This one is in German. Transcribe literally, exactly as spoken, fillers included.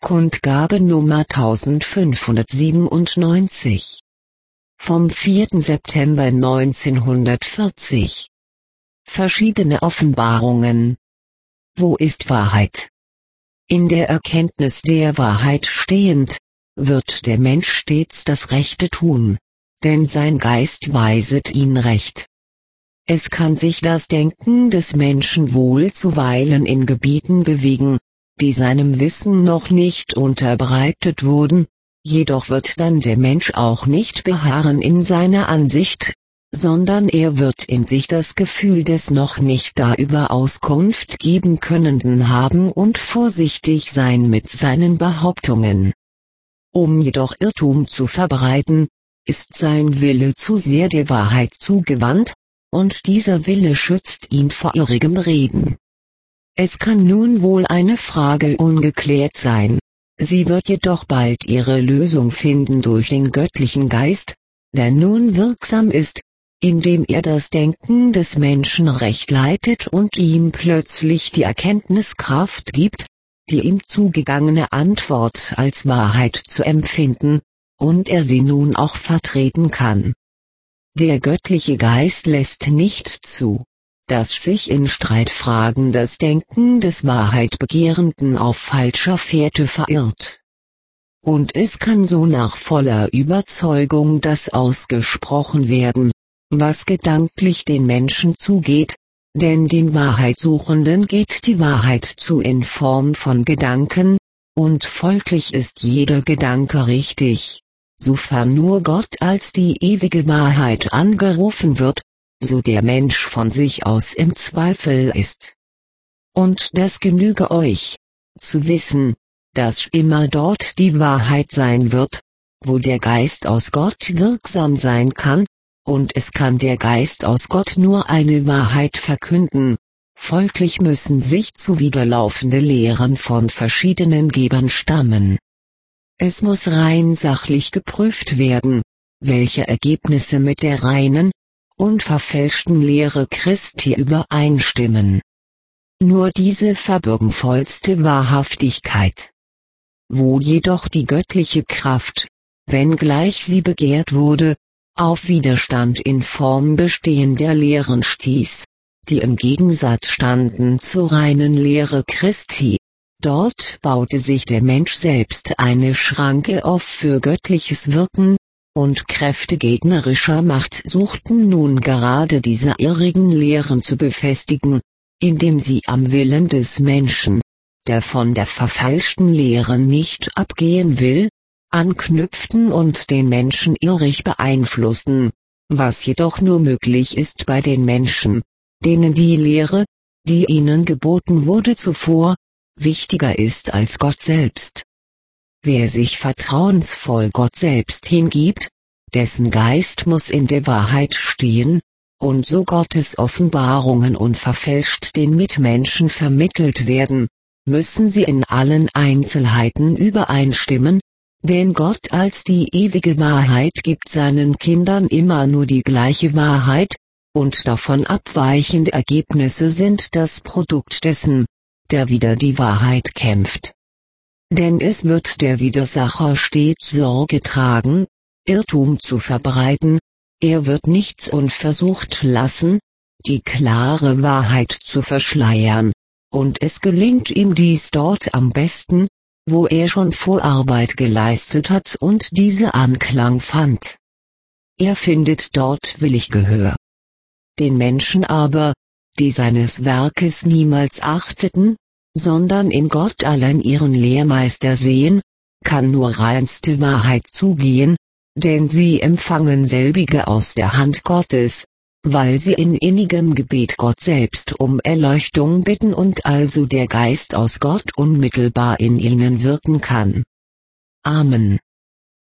Kundgabe Nummer eintausendfünfhundertsiebenundneunzig. Vom vierten September neunzehnhundertvierzig. Verschiedene Offenbarungen. Wo ist Wahrheit? In der Erkenntnis der Wahrheit stehend, wird der Mensch stets das Rechte tun, denn sein Geist weiset ihn recht. Es kann sich das Denken des Menschen wohl zuweilen in Gebieten bewegen, die seinem Wissen noch nicht unterbreitet wurden, jedoch wird dann der Mensch auch nicht beharren in seiner Ansicht, sondern er wird in sich das Gefühl des noch nicht darüber Auskunft geben Könnenden haben und vorsichtig sein mit seinen Behauptungen. Um jedoch Irrtum zu verbreiten, ist sein Wille zu sehr der Wahrheit zugewandt, und dieser Wille schützt ihn vor irrigem Reden. Es kann nun wohl eine Frage ungeklärt sein, sie wird jedoch bald ihre Lösung finden durch den göttlichen Geist, der nun wirksam ist, indem er das Denken des Menschen recht leitet und ihm plötzlich die Erkenntniskraft gibt, die ihm zugegangene Antwort als Wahrheit zu empfinden, und er sie nun auch vertreten kann. Der göttliche Geist lässt nicht zu, dass sich in Streitfragen das Denken des Wahrheitbegehrenden auf falscher Fährte verirrt. Und es kann so nach voller Überzeugung das ausgesprochen werden, was gedanklich den Menschen zugeht, denn den Wahrheitssuchenden geht die Wahrheit zu in Form von Gedanken, und folglich ist jeder Gedanke richtig, sofern nur Gott als die ewige Wahrheit angerufen wird, so der Mensch von sich aus im Zweifel ist. Und das genüge euch, zu wissen, dass immer dort die Wahrheit sein wird, wo der Geist aus Gott wirksam sein kann, und es kann der Geist aus Gott nur eine Wahrheit verkünden, folglich müssen sich zuwiderlaufende Lehren von verschiedenen Gebern stammen. Es muss rein sachlich geprüft werden, welche Ergebnisse mit der reinen, unverfälschten Lehre Christi übereinstimmen. Nur diese verbürgen vollste Wahrhaftigkeit. Wo jedoch die göttliche Kraft, wenngleich sie begehrt wurde, auf Widerstand in Form bestehender Lehren stieß, die im Gegensatz standen zur reinen Lehre Christi, dort baute sich der Mensch selbst eine Schranke auf für göttliches Wirken, und Kräfte gegnerischer Macht suchten nun gerade diese irrigen Lehren zu befestigen, indem sie am Willen des Menschen, der von der verfälschten Lehre nicht abgehen will, anknüpften und den Menschen irrig beeinflussten, was jedoch nur möglich ist bei den Menschen, denen die Lehre, die ihnen geboten wurde zuvor, wichtiger ist als Gott selbst. Wer sich vertrauensvoll Gott selbst hingibt, dessen Geist muss in der Wahrheit stehen, und so Gottes Offenbarungen unverfälscht den Mitmenschen vermittelt werden, müssen sie in allen Einzelheiten übereinstimmen, denn Gott als die ewige Wahrheit gibt seinen Kindern immer nur die gleiche Wahrheit, und davon abweichende Ergebnisse sind das Produkt dessen, der wider die Wahrheit kämpft. Denn es wird der Widersacher stets Sorge tragen, Irrtum zu verbreiten, er wird nichts unversucht lassen, die klare Wahrheit zu verschleiern, und es gelingt ihm dies dort am besten, wo er schon Vorarbeit geleistet hat und diese Anklang fand. Er findet dort willig Gehör. Den Menschen aber, die seines Werkes niemals achteten, sondern in Gott allein ihren Lehrmeister sehen, kann nur reinste Wahrheit zugehen, denn sie empfangen selbige aus der Hand Gottes, weil sie in innigem Gebet Gott selbst um Erleuchtung bitten und also der Geist aus Gott unmittelbar in ihnen wirken kann. Amen.